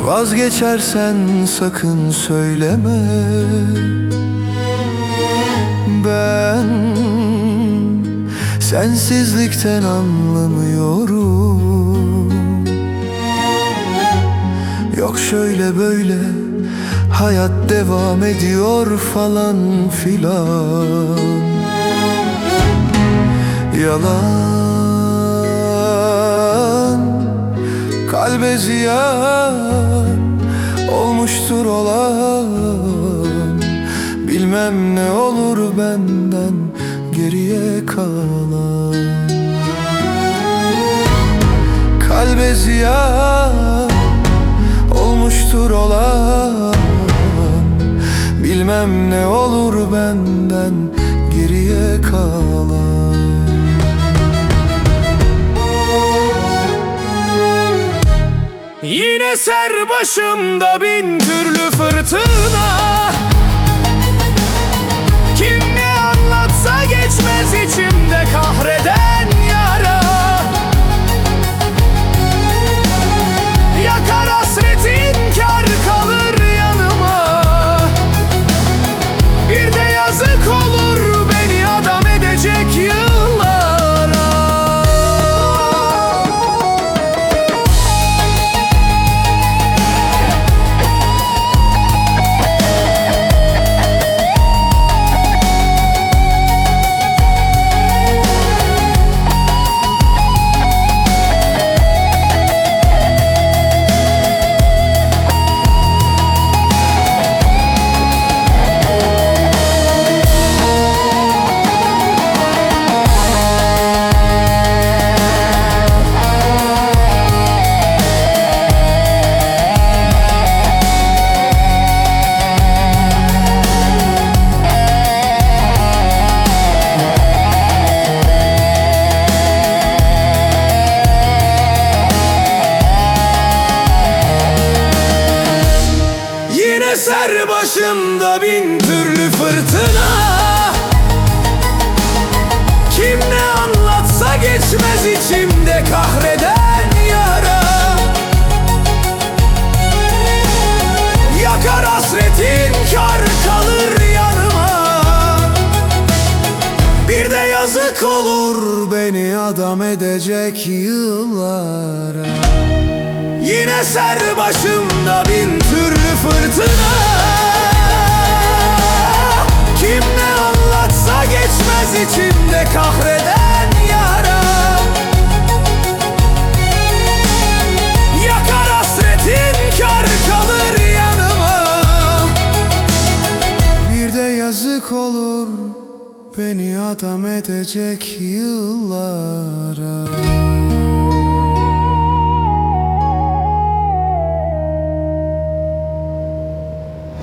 Vazgeçersen sakın söyleme. Ben sensizlikten anlamıyorum. Yok şöyle böyle hayat devam ediyor falan filan. Yalan, kalbe ziyan olmuştur olan. Bilmem ne olur benden geriye kalan. Kalbe ziyan olmuştur olan. Bilmem ne olur benden geriye kalan. Yine ser başımda bin türlü fırtına. Kim ne anlatsa geçmez içimde kahreden yara. Yakar hasretin kar kalır yanıma. Bir de yazık olur beni adam edecek yıllara. Eser başımda bin türlü fırtına. Kim ne anlatsa geçmez içimde kahreden yara. Yakar hasretin kar kalır yanıma. Bir de yazık olur beni adam edecek yıllara. Yine ser başımda bin türlü fırtına. Kim ne anlatsa geçmez içimde kahreden yara. Yakar hasretin kar kalır yanıma. Bir de yazık olur beni adam edecek yıllara.